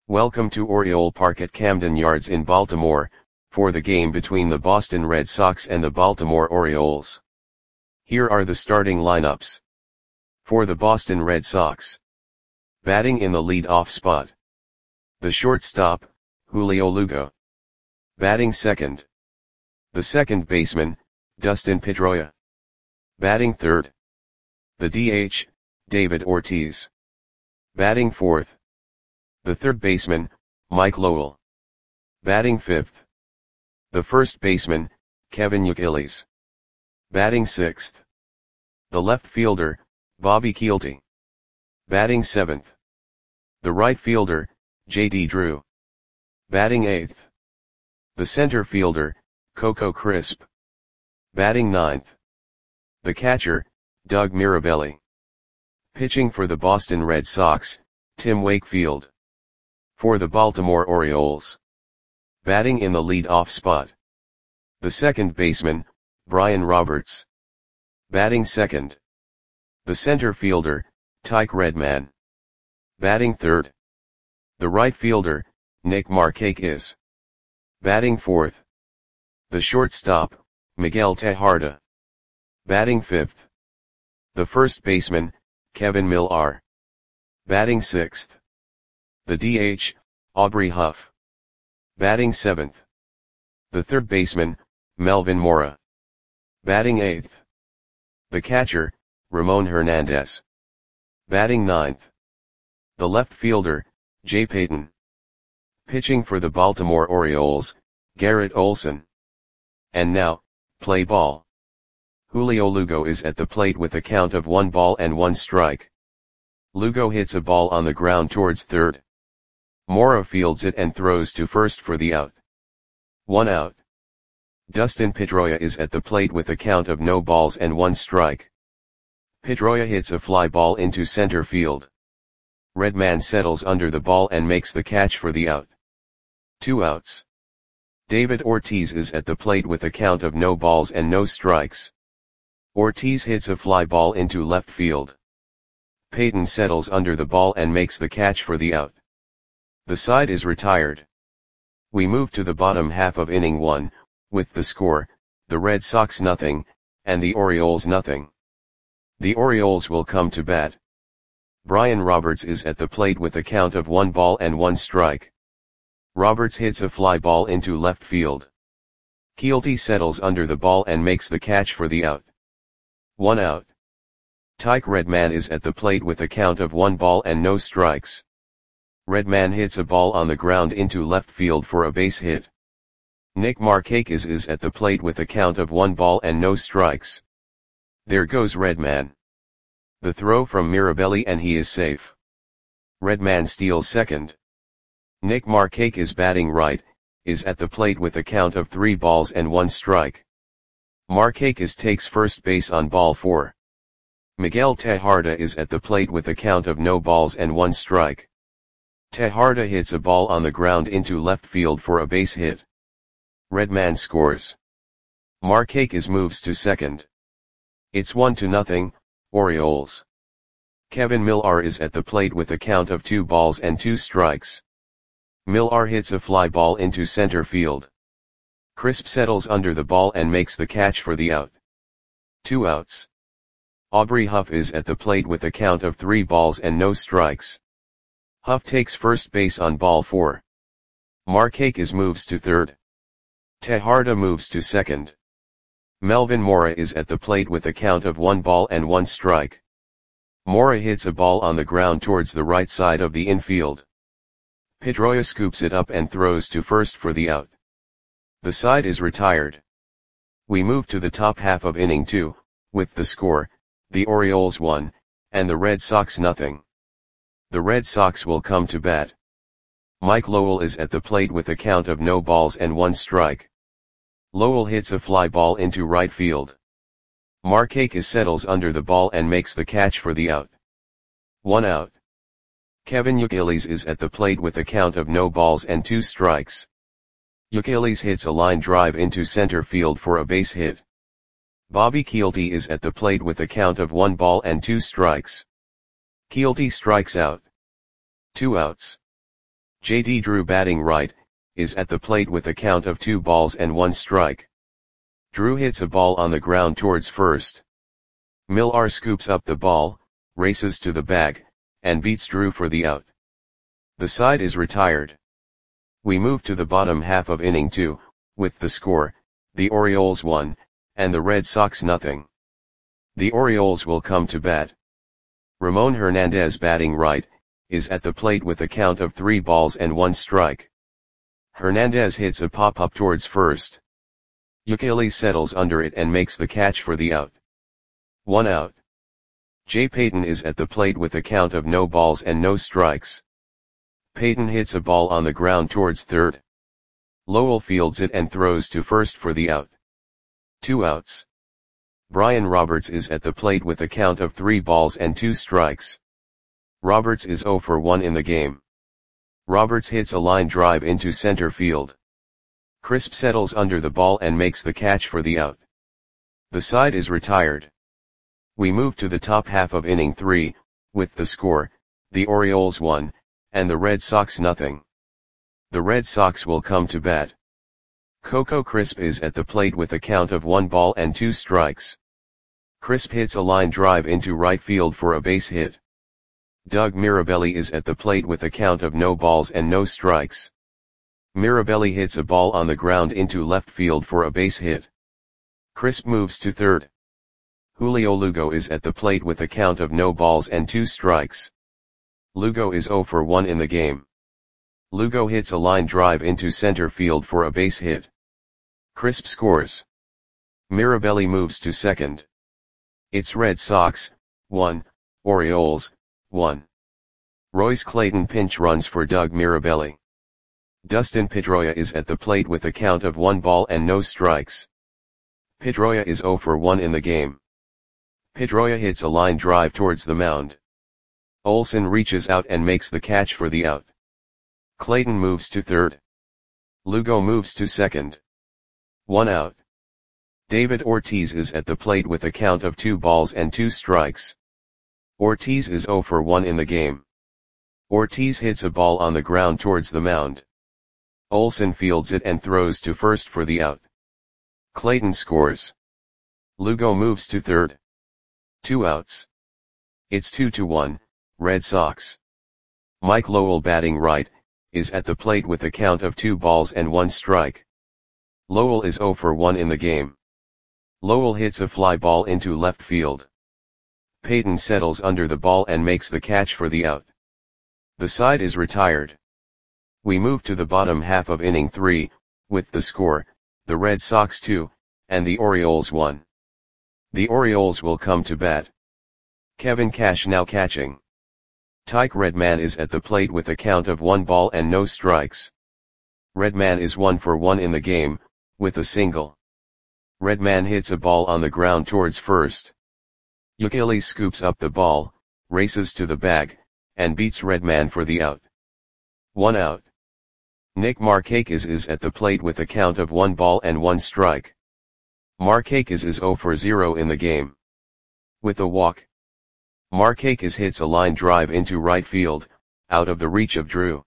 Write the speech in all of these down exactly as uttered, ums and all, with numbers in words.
Welcome to Oriole Park at Camden Yards in Baltimore, for the game between the Boston Red Sox and the Baltimore Orioles. Here are the starting lineups. For the Boston Red Sox. Batting in the lead-off spot. The shortstop, Julio Lugo. Batting second. The second baseman, Dustin Pedroia. Batting third. The D H, David Ortiz. Batting fourth. The third baseman, Mike Lowell. Batting fifth. The first baseman, Kevin Youkilis. Batting sixth. The left fielder, Bobby Kielty. Batting seventh. The right fielder, J D Drew. Batting eighth. The center fielder, Coco Crisp. Batting ninth. The catcher, Doug Mirabelli. Pitching for the Boston Red Sox, Tim Wakefield. For the Baltimore Orioles. Batting in the lead-off spot. The second baseman, Brian Roberts. Batting second. The center fielder, Tyke Redman. Batting third. The right fielder, Nick Markakis. Batting fourth. The shortstop, Miguel Tejada. Batting fifth. The first baseman, Kevin Millar. Batting sixth. The D H, Aubrey Huff. Batting seventh. The third baseman, Melvin Mora. Batting eighth. The catcher, Ramon Hernandez. Batting ninth. The left fielder, Jay Payton. Pitching for the Baltimore Orioles, Garrett Olson. And now, play ball. Julio Lugo is at the plate with a count of one ball and one strike. Lugo hits a ball on the ground towards third. Mora fields it and throws to first for the out. One out. Dustin Pedroia is at the plate with a count of no balls and one strike. Pedroia hits a fly ball into center field. Redman settles under the ball and makes the catch for the out. Two outs. David Ortiz is at the plate with a count of no balls and no strikes. Ortiz hits a fly ball into left field. Payton settles under the ball and makes the catch for the out. The side is retired. We move to the bottom half of inning one, with the score, the Red Sox nothing, and the Orioles nothing. The Orioles will come to bat. Brian Roberts is at the plate with a count of one ball and one strike. Roberts hits a fly ball into left field. Kielty settles under the ball and makes the catch for the out. One out. Tyke Redman is at the plate with a count of one ball and no strikes. Redman hits a ball on the ground into left field for a base hit. Nick Markakis is at the plate with a count of one ball and no strikes. There goes Redman. The throw from Mirabelli and he is safe. Redman steals second. Nick Markakis, batting right, is at the plate with a count of three balls and one strike. Markakis takes first base on ball four. Miguel Tejada is at the plate with a count of no balls and one strike. Tejada hits a ball on the ground into left field for a base hit. Redman scores. Markakis moves to second. It's one to nothing, Orioles. Kevin Millar is at the plate with a count of two balls and two strikes. Millar hits a fly ball into center field. Crisp settles under the ball and makes the catch for the out. Two outs. Aubrey Huff is at the plate with a count of three balls and no strikes. Huff takes first base on ball four. Markakis moves to third. Tejada moves to second. Melvin Mora is at the plate with a count of one ball and one strike. Mora hits a ball on the ground towards the right side of the infield. Pedroia scoops it up and throws to first for the out. The side is retired. We move to the top half of inning two, with the score, the Orioles one, and the Red Sox nothing. The Red Sox will come to bat. Mike Lowell is at the plate with a count of no balls and one strike. Lowell hits a fly ball into right field. Markakis settles under the ball and makes the catch for the out. One out. Kevin Youkilis is at the plate with a count of no balls and two strikes. Youkilis hits a line drive into center field for a base hit. Bobby Kielty is at the plate with a count of one ball and two strikes. Kielty strikes out. Two outs. J D Drew batting right, is at the plate with a count of two balls and one strike. Drew hits a ball on the ground towards first. Millar scoops up the ball, races to the bag, and beats Drew for the out. The side is retired. We move to the bottom half of inning two, with the score, the Orioles one, and the Red Sox nothing. The Orioles will come to bat. Ramon Hernandez batting right, is at the plate with a count of three balls and one strike. Hernandez hits a pop-up towards first. Ukelele settles under it and makes the catch for the out. One out. Jay Payton is at the plate with a count of no balls and no strikes. Payton hits a ball on the ground towards third. Lowell fields it and throws to first for the out. Two outs. Brian Roberts is at the plate with a count of three balls and two strikes. Roberts is oh for one in the game. Roberts hits a line drive into center field. Crisp settles under the ball and makes the catch for the out. The side is retired. We move to the top half of inning three, with the score, the Orioles one, and the Red Sox nothing. The Red Sox will come to bat. Coco Crisp is at the plate with a count of one ball and two strikes. Crisp hits a line drive into right field for a base hit. Doug Mirabelli is at the plate with a count of no balls and no strikes. Mirabelli hits a ball on the ground into left field for a base hit. Crisp moves to third. Julio Lugo is at the plate with a count of no balls and two strikes. Lugo is oh for one in the game. Lugo hits a line drive into center field for a base hit. Crisp scores. Mirabelli moves to second. It's Red Sox, one, Orioles, one. Royce Clayton pinch runs for Doug Mirabelli. Dustin Pedroia is at the plate with a count of one ball and no strikes. Pedroia is oh for one in the game. Pedroia hits a line drive towards the mound. Olson reaches out and makes the catch for the out. Clayton moves to third. Lugo moves to second. One out. David Ortiz is at the plate with a count of two balls and two strikes. Ortiz is oh for one in the game. Ortiz hits a ball on the ground towards the mound. Olson fields it and throws to first for the out. Clayton scores. Lugo moves to third. Two outs. It's two to one, Red Sox. Mike Lowell batting right, is at the plate with a count of two balls and one strike. Lowell is oh for one in the game. Lowell hits a fly ball into left field. Payton settles under the ball and makes the catch for the out. The side is retired. We move to the bottom half of inning three, with the score, the Red Sox two, and the Orioles one. The Orioles will come to bat. Kevin Cash now catching. Tyke Redman is at the plate with a count of one ball and no strikes. Redman is one for one in the game, with a single. Redman hits a ball on the ground towards first. Ukelele scoops up the ball, races to the bag, and beats Redman for the out. One out. Nick Markakis is at the plate with a count of one ball and one strike. Markakis is oh for zero in the game. With a walk. Markakis hits a line drive into right field, out of the reach of Drew.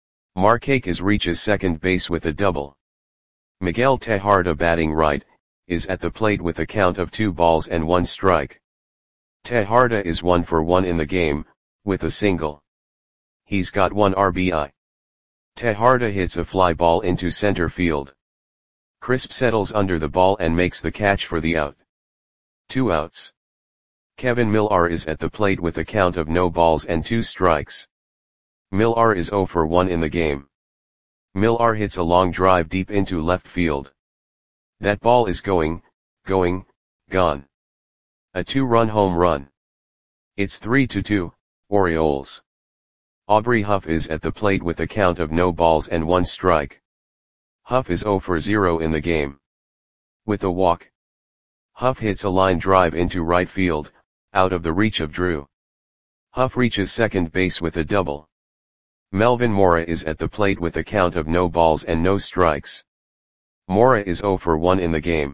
Markakis reaches second base with a double. Miguel Tejada batting right, is at the plate with a count of two balls and one strike. Tejada is one for one in the game, with a single. He's got one R B I. Tejada hits a fly ball into center field. Crisp settles under the ball and makes the catch for the out. Two outs. Kevin Millar is at the plate with a count of no balls and two strikes. Millar is oh for one in the game. Millar hits a long drive deep into left field. That ball is going, going, gone. A two-run home run. It's three to two, Orioles. Aubrey Huff is at the plate with a count of no balls and one strike. Huff is oh for zero in the game. With a walk. Huff hits a line drive into right field, out of the reach of Drew. Huff reaches second base with a double. Melvin Mora is at the plate with a count of no balls and no strikes. Mora is oh for one in the game.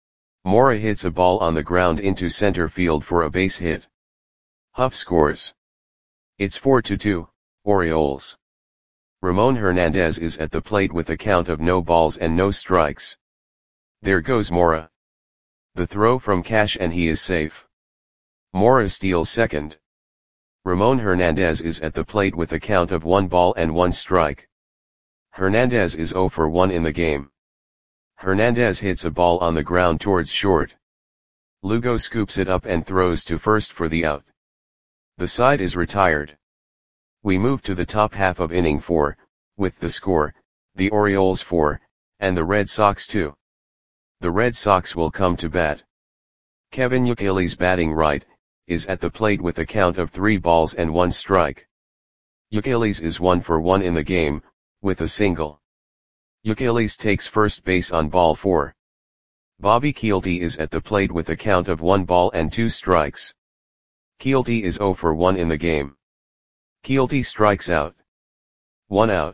Mora hits a ball on the ground into center field for a base hit. Huff scores. It's four to two, Orioles. Ramon Hernandez is at the plate with a count of no balls and no strikes. There goes Mora. The throw from Cash and he is safe. Mora steals second. Ramon Hernandez is at the plate with a count of one ball and one strike. Hernandez is zero for one in the game. Hernandez hits a ball on the ground towards short. Lugo scoops it up and throws to first for the out. The side is retired. We move to the top half of inning four, with the score, the Orioles four, and the Red Sox two. The Red Sox will come to bat. Kevin Youkilis, batting right, is at the plate with a count of three balls and one strike. Youkilis is one for one in the game, with a single. Youkilis takes first base on ball four. Bobby Kielty is at the plate with a count of one ball and two strikes. Kielty is zero for one in the game. Kielty strikes out. One out.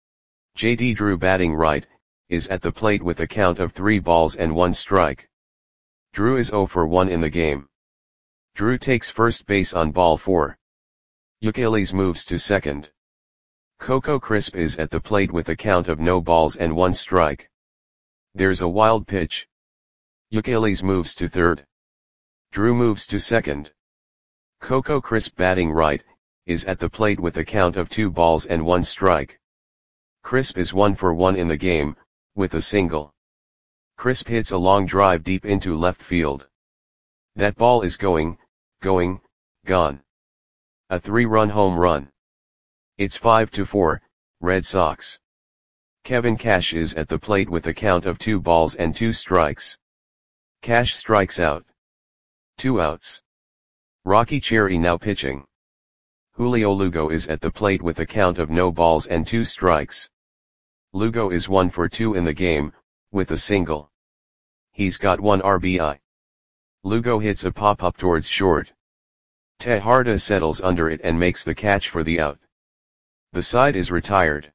J D Drew, batting right, is at the plate with a count of three balls and one strike. Drew is zero for one in the game. Drew takes first base on ball four. Youkilis moves to second. Coco Crisp is at the plate with a count of no balls and one strike. There's a wild pitch. Youkilis moves to third. Drew moves to second. Coco Crisp, batting right, is at the plate with a count of two balls and one strike. Crisp is one for one in the game, with a single. Crisp hits a long drive deep into left field. That ball is going, going, gone. A three-run home run. It's five to four, Red Sox. Kevin Cash is at the plate with a count of two balls and two strikes. Cash strikes out. Two outs. Rocky Cherry now pitching. Julio Lugo is at the plate with a count of no balls and two strikes. Lugo is one for two in the game, with a single. He's got one R B I. Lugo hits a pop-up towards short. Tejada settles under it and makes the catch for the out. The side is retired.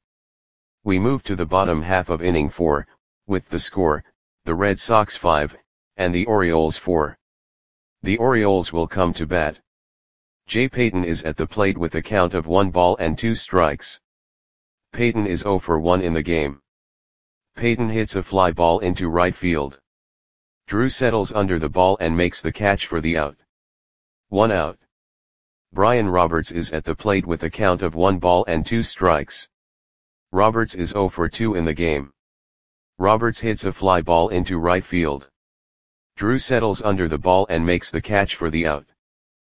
We move to the bottom half of inning four, with the score, the Red Sox five, and the Orioles four. The Orioles will come to bat. Jay Payton is at the plate with a count of one ball and two strikes. Payton is zero for one in the game. Payton hits a fly ball into right field. Drew settles under the ball and makes the catch for the out. One out. Brian Roberts is at the plate with a count of one ball and two strikes. Roberts is zero for two in the game. Roberts hits a fly ball into right field. Drew settles under the ball and makes the catch for the out.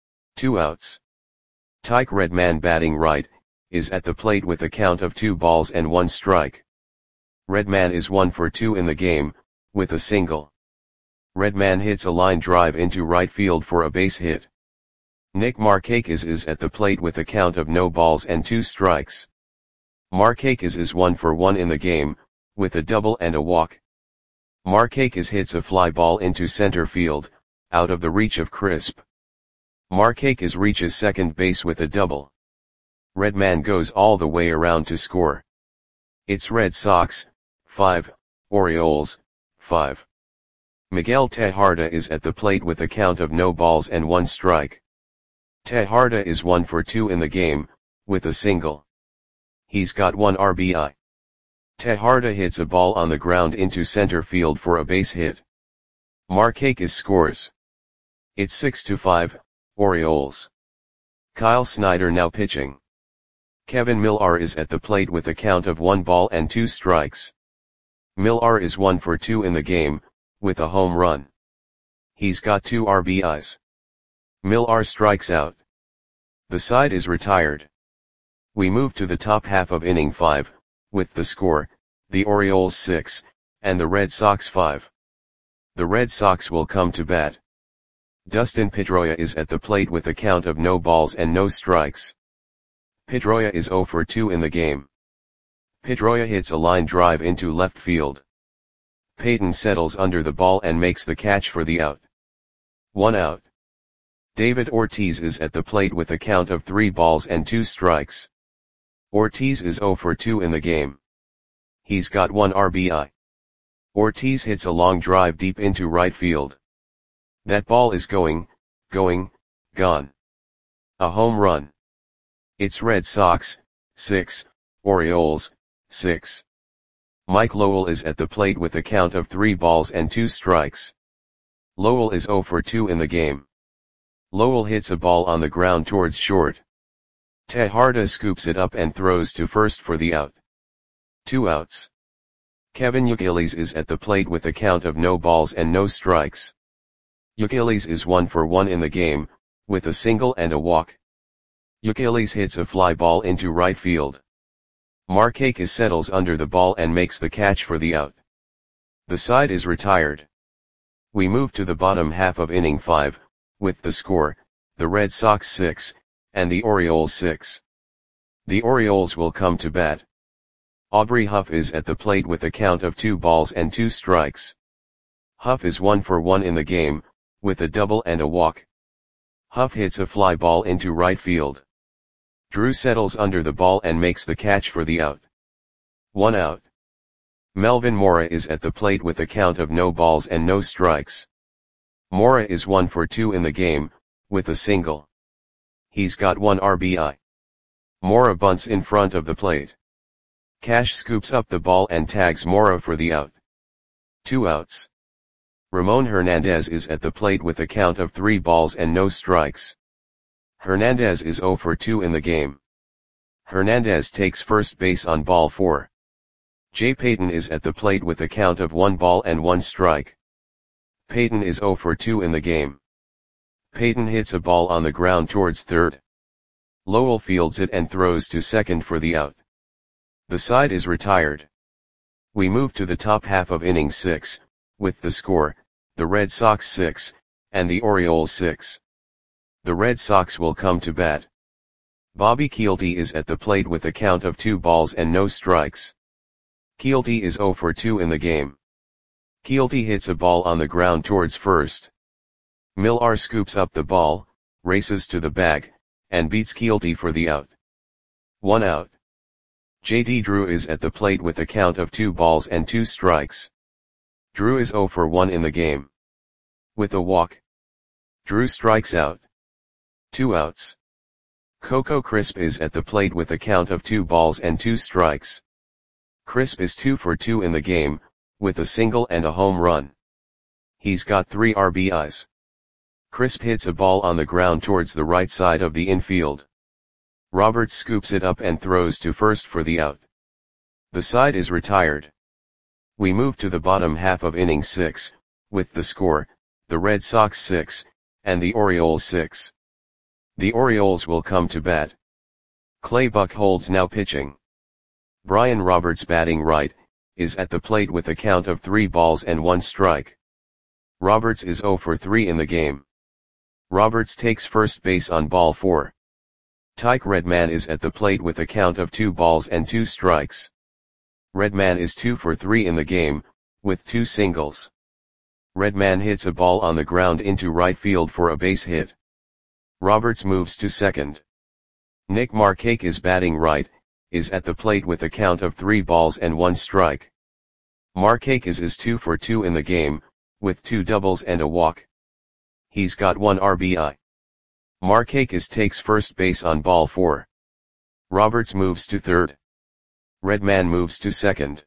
Two outs. Tyke Redman, batting right, is at the plate with a count of two balls and one strike. Redman is one for two in the game, with a single. Redman hits a line drive into right field for a base hit. Nick Markakis is at the plate with a count of no balls and two strikes. Markakis is one for one in the game, with a double and a walk. Markakis hits a fly ball into center field, out of the reach of Crisp. Markakis reaches second base with a double. Redman goes all the way around to score. It's Red Sox, five, Orioles, five. Miguel Tejada is at the plate with a count of no balls and one strike. Tejada is one for two in the game, with a single. He's got one R B I. Tejada hits a ball on the ground into center field for a base hit. Markakis scores. It's six to five, Orioles. Kyle Snyder now pitching. Kevin Millar is at the plate with a count of one ball and two strikes. Millar is one for two in the game, with a home run. He's got two R B Is. Millar strikes out. The side is retired. We move to the top half of inning five, with the score, the Orioles six, and the Red Sox five. The Red Sox will come to bat. Dustin Pedroia is at the plate with a count of no balls and no strikes. Pedroia is zero for two in the game. Pedroia hits a line drive into left field. Payton settles under the ball and makes the catch for the out. One out. David Ortiz is at the plate with a count of three balls and two strikes. Ortiz is zero for two in the game. He's got one R B I. Ortiz hits a long drive deep into right field. That ball is going, going, gone. A home run. It's Red Sox, six, Orioles, six. Mike Lowell is at the plate with a count of three balls and two strikes. Lowell is zero for two in the game. Lowell hits a ball on the ground towards short. Tejada scoops it up and throws to first for the out. Two outs. Kevin Youkilis is at the plate with a count of no balls and no strikes. Youkilis is one for one in the game, with a single and a walk. Youkilis hits a fly ball into right field. Markakis settles under the ball and makes the catch for the out. The side is retired. We move to the bottom half of inning five, with the score, the Red Sox six, and the Orioles six. The Orioles will come to bat. Aubrey Huff is at the plate with a count of two balls and two strikes. Huff is one for one in the game, with a double and a walk. Huff hits a fly ball into right field. Drew settles under the ball and makes the catch for the out. One out. Melvin Mora is at the plate with a count of no balls and no strikes. Mora is one for two in the game, with a single. He's got one R B I. Mora bunts in front of the plate. Cash scoops up the ball and tags Mora for the out. Two outs. Ramon Hernandez is at the plate with a count of three balls and no strikes. Hernandez is zero for two in the game. Hernandez takes first base on ball four. Jay Payton is at the plate with a count of one ball and one strike. Payton is zero for two in the game. Payton hits a ball on the ground towards third. Lowell fields it and throws to second for the out. The side is retired. We move to the top half of inning six, with the score, the Red Sox six, and the Orioles six. The Red Sox will come to bat. Bobby Kielty is at the plate with a count of two balls and no strikes. Kielty is zero for two in the game. Kielty hits a ball on the ground towards first. Millar scoops up the ball, races to the bag, and beats Kielty for the out. One out. J D Drew is at the plate with a count of two balls and two strikes. Drew is zero for one in the game. With a walk. Drew strikes out. Two outs. Coco Crisp is at the plate with a count of two balls and two strikes. Crisp is two for two in the game, with a single and a home run. He's got three R B Is. Crisp hits a ball on the ground towards the right side of the infield. Roberts scoops it up and throws to first for the out. The side is retired. We move to the bottom half of inning six, with the score, the Red Sox six, and the Orioles six. The Orioles will come to bat. Clay Buchholz now pitching. Brian Roberts batting right, is at the plate with a count of three balls and one strike. Roberts is zero for three in the game. Roberts takes first base on ball four. Tyke Redman is at the plate with a count of two balls and two strikes. Redman is two for three in the game, with two singles. Redman hits a ball on the ground into right field for a base hit. Roberts moves to second. Nick Markakis batting right, is at the plate with a count of three balls and one strike. Markakis is two for two in the game, with two doubles and a walk. He's got one R B I. Markakis takes first base on ball four. Roberts moves to third. Redman moves to second.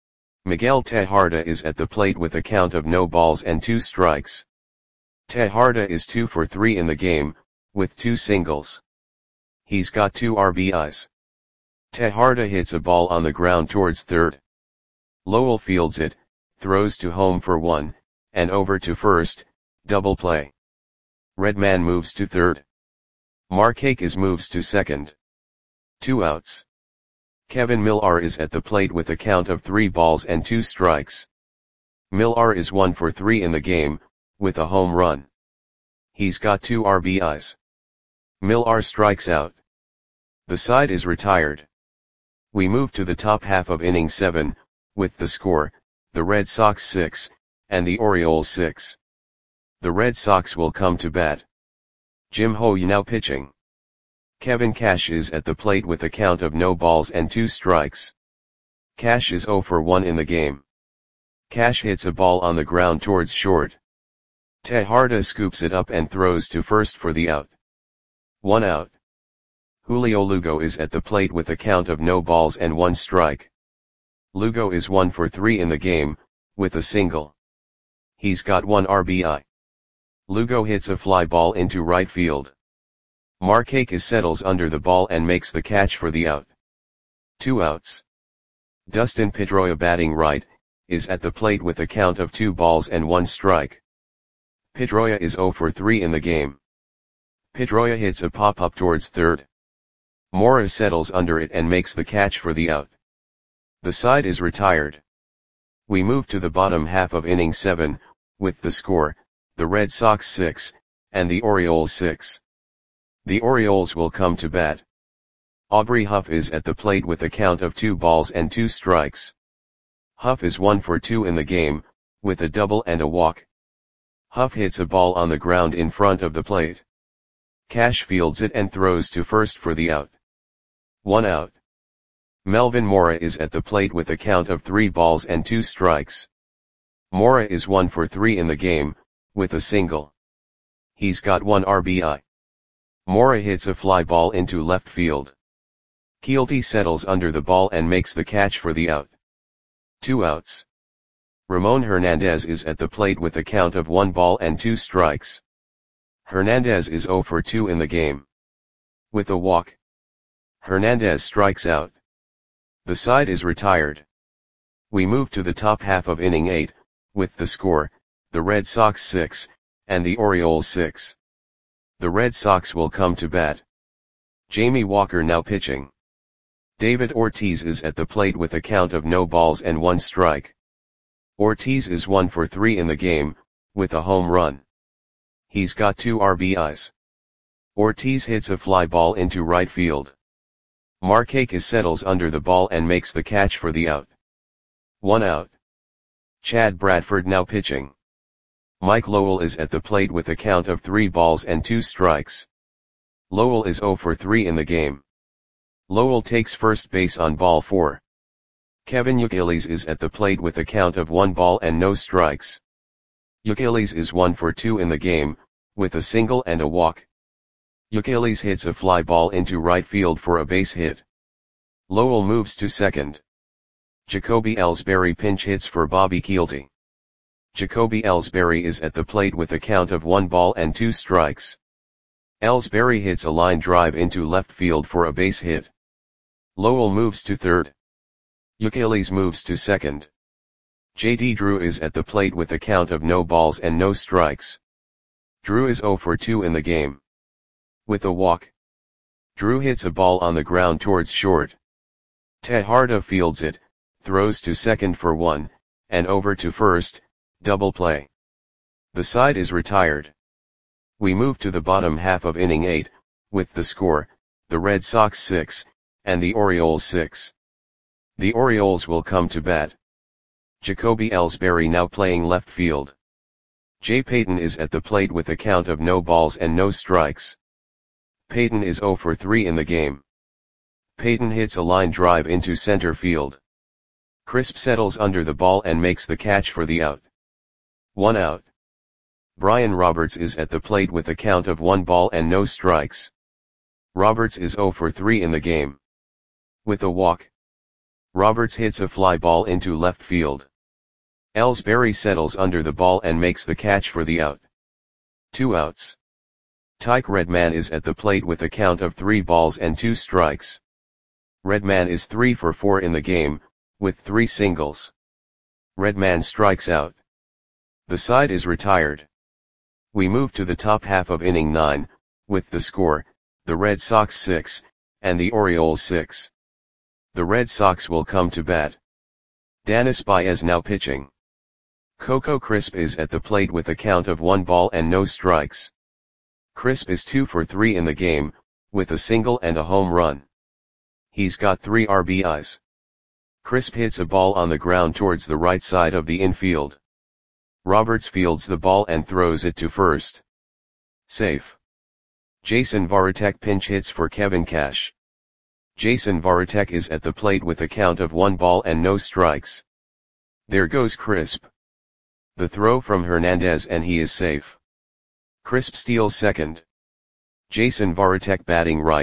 Miguel Tejada is at the plate with a count of no balls and two strikes. Tejada is two for three in the game, with two singles. He's got two R B Is. Tejada hits a ball on the ground towards third. Lowell fields it, throws to home for one, and over to first, double play. Redman moves to third. Markakis moves to second. Two outs. Kevin Millar is at the plate with a count of three balls and two strikes. Millar is one for three in the game, with a home run. He's got two R B Is. Millar strikes out. The side is retired. We move to the top half of inning seven, with the score, the Red Sox six, and the Orioles six. The Red Sox will come to bat. Jim Hoye now pitching. Kevin Cash is at the plate with a count of no balls and two strikes. Cash is zero for one in the game. Cash hits a ball on the ground towards short. Tejada scoops it up and throws to first for the out. One out. Julio Lugo is at the plate with a count of no balls and one strike. Lugo is one for three in the game, with a single. He's got one R B I. Lugo hits a fly ball into right field. Markakis settles under the ball and makes the catch for the out. Two outs. Dustin Pedroia, batting right, is at the plate with a count of two balls and one strike. Pedroia is zero for three in the game. Pedroia hits a pop-up towards third. Mora settles under it and makes the catch for the out. The side is retired. We move to the bottom half of inning seven, with the score, the Red Sox six, and the Orioles six. The Orioles will come to bat. Aubrey Huff is at the plate with a count of two balls and two strikes. Huff is one for two in the game, with a double and a walk. Huff hits a ball on the ground in front of the plate. Cash fields it and throws to first for the out. One out. Melvin Mora is at the plate with a count of three balls and two strikes. Mora is one for three in the game, with a single. He's got one R B I. Mora hits a fly ball into left field. Keelty settles under the ball and makes the catch for the out. Two outs. Ramon Hernandez is at the plate with a count of one ball and two strikes. Hernandez is zero for two in the game. With a walk. Hernandez strikes out. The side is retired. We move to the top half of inning eight, with the score, the Red Sox six, and the Orioles six. The Red Sox will come to bat. Jamie Walker now pitching. David Ortiz is at the plate with a count of no balls and one strike. Ortiz is one for three in the game, with a home run. He's got two R B Is. Ortiz hits a fly ball into right field. Markakis settles under the ball and makes the catch for the out. One out. Chad Bradford now pitching. Mike Lowell is at the plate with a count of three balls and two strikes. Lowell is zero for three in the game. Lowell takes first base on ball four. Kevin Youkilis is at the plate with a count of one ball and no strikes. Youkilis is one for two in the game, with a single and a walk. Youkilis hits a fly ball into right field for a base hit. Lowell moves to second. Jacoby Ellsbury pinch hits for Bobby Keelty. Jacoby Ellsbury is at the plate with a count of one ball and two strikes. Ellsbury hits a line drive into left field for a base hit. Lowell moves to third. Youkilis moves to second. J D Drew is at the plate with a count of no balls and no strikes. Drew is zero for two in the game. With a walk. Drew hits a ball on the ground towards short. Tejada fields it, throws to second for one, and over to first, double play. The side is retired. We move to the bottom half of inning eight, with the score, the Red Sox six, and the Orioles six. The Orioles will come to bat. Jacoby Ellsbury now playing left field. Jay Payton is at the plate with a count of no balls and no strikes. Payton is zero for three in the game. Payton hits a line drive into center field. Crisp settles under the ball and makes the catch for the out. One out. Brian Roberts is at the plate with a count of one ball and no strikes. Roberts is zero for three in the game. With a walk. Roberts hits a fly ball into left field. Ellsbury settles under the ball and makes the catch for the out. Two outs. Tyke Redman is at the plate with a count of three balls and two strikes. Redman is three for four in the game, with three singles. Redman strikes out. The side is retired. We move to the top half of inning nine, with the score, the Red Sox six, and the Orioles six. The Red Sox will come to bat. Danis Baez now pitching. Coco Crisp is at the plate with a count of one ball and no strikes. Crisp is two for three in the game, with a single and a home run. He's got three R B Is. Crisp hits a ball on the ground towards the right side of the infield. Roberts fields the ball and throws it to first. Safe. Jason Varitek pinch hits for Kevin Cash. Jason Varitek is at the plate with a count of one ball and no strikes. There goes Crisp. The throw from Hernandez and he is safe. Crisp steals second. Jason Varitek batting right,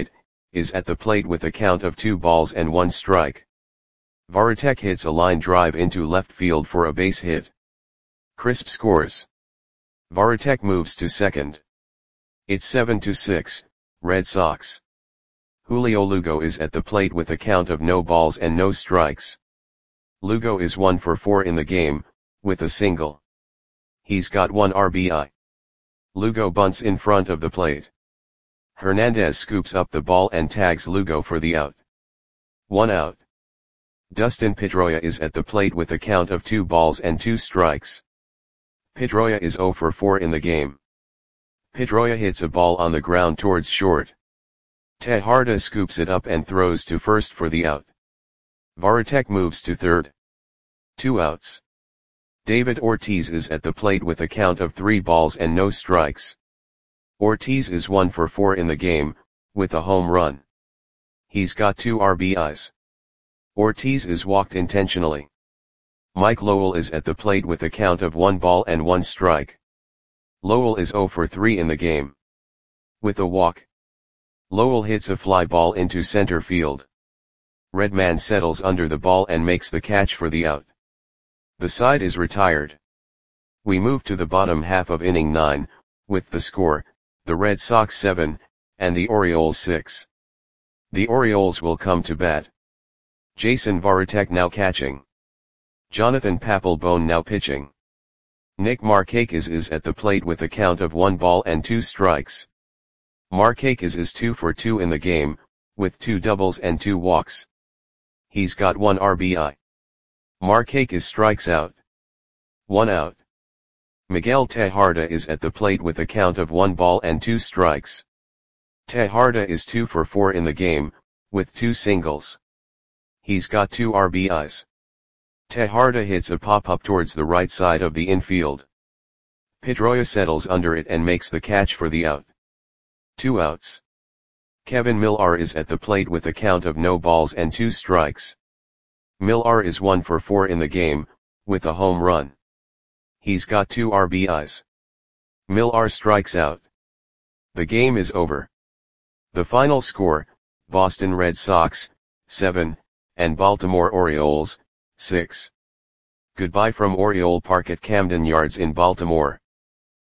is at the plate with a count of two balls and one strike. Varitek hits a line drive into left field for a base hit. Crisp scores. Varitek moves to second. It's seven to six, Red Sox. Julio Lugo is at the plate with a count of no balls and no strikes. Lugo is one for four in the game, with a single. He's got one R B I. Lugo bunts in front of the plate. Hernandez scoops up the ball and tags Lugo for the out. One out. Dustin Pedroia is at the plate with a count of two balls and two strikes. Pedroia is zero for four in the game. Pedroia hits a ball on the ground towards short. Tejada scoops it up and throws to first for the out. Varitek moves to third. Two outs. David Ortiz is at the plate with a count of three balls and no strikes. Ortiz is one for four in the game, with a home run. He's got two R B Is. Ortiz is walked intentionally. Mike Lowell is at the plate with a count of one ball and one strike. Lowell is zero for three in the game. With a walk. Lowell hits a fly ball into center field. Redman settles under the ball and makes the catch for the out. The side is retired. We move to the bottom half of inning nine, with the score, the Red Sox seven, and the Orioles six. The Orioles will come to bat. Jason Varitek now catching. Jonathan Papelbon now pitching. Nick Markakis is at the plate with a count of one ball and two strikes. Markakis is two for two in the game, with two doubles and two walks. He's got one R B I. Markakis strikes out. One out. Miguel Tejada is at the plate with a count of one ball and two strikes. Tejada is two for four in the game, with two singles. He's got two R B Is. Tejada hits a pop-up towards the right side of the infield. Pedroia settles under it and makes the catch for the out. Two outs. Kevin Millar is at the plate with a count of no balls and two strikes. Millar is one for four in the game, with a home run. He's got two R B Is. Millar strikes out. The game is over. The final score, Boston Red Sox, seven, and Baltimore Orioles, six. Goodbye from Oriole Park at Camden Yards in Baltimore.